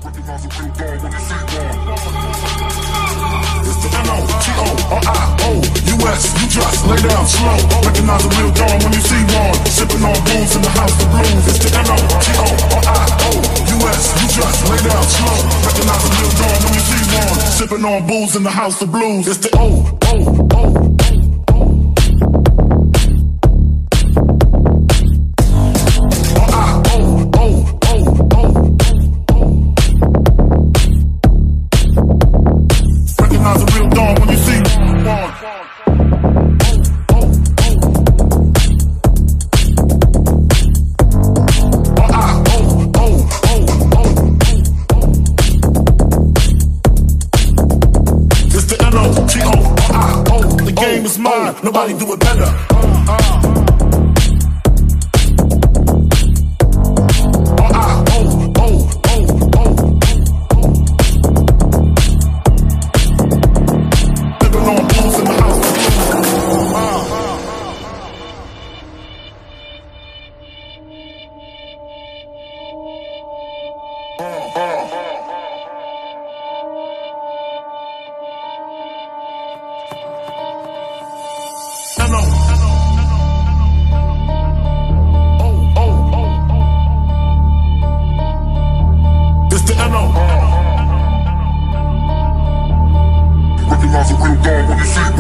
Recognize a real dog when you see one. It's the N-O-T-O-R-I-O-U-S. You just lay down slow. Recognize a real dog when you see one. Sipping on booze in the house of blues. It's the N-O-T-O-R-I-O-U-S. You just lay down slow. Recognize a real dog when you see one. Sipping on booze in the house of blues. It's the O-O-O. Is mine, nobody do it better. Living on booze in the house. Recognize a real dog when you see one.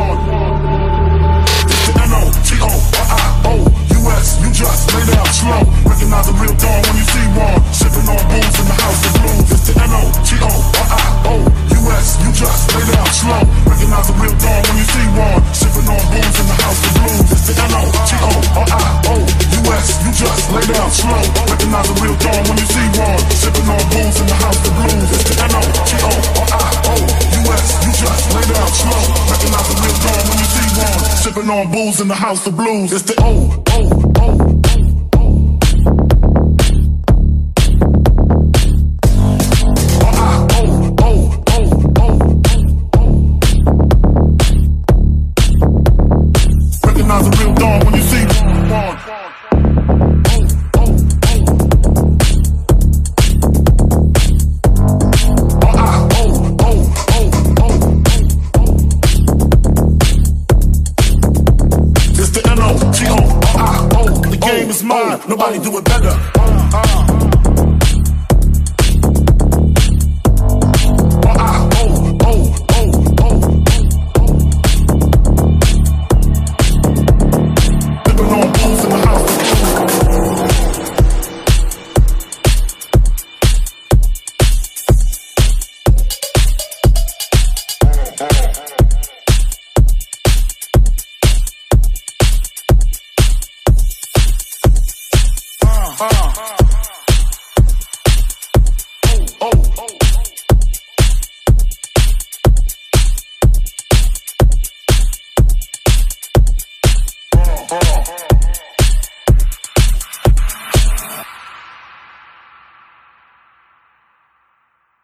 It's the N-O-T-O-R-I-O-U-S. You just lay down slow. Recognize a real dog when you see one. Sipping on booze in the house of blues. It's the N-O-T-O-R-I-O-U-S. You just lay down slow. Recognize a real dog when you see one. Sipping on booze in the house of blues. It's the N-O-T-O-R-I-O-U-S. You just lay down slow. Recognize a real dog when you see one. Sipping on booze in the house of blues. It's the N-O-T-O-R-I-O-U-S. You just lay down slow. Recognize a real dog when you see one. Sipping on booze in the house of blues. It's the O-O-O. Recognize a real dog when you see one. The game is mine, nobody do it better. Living on booze in the house. Oh.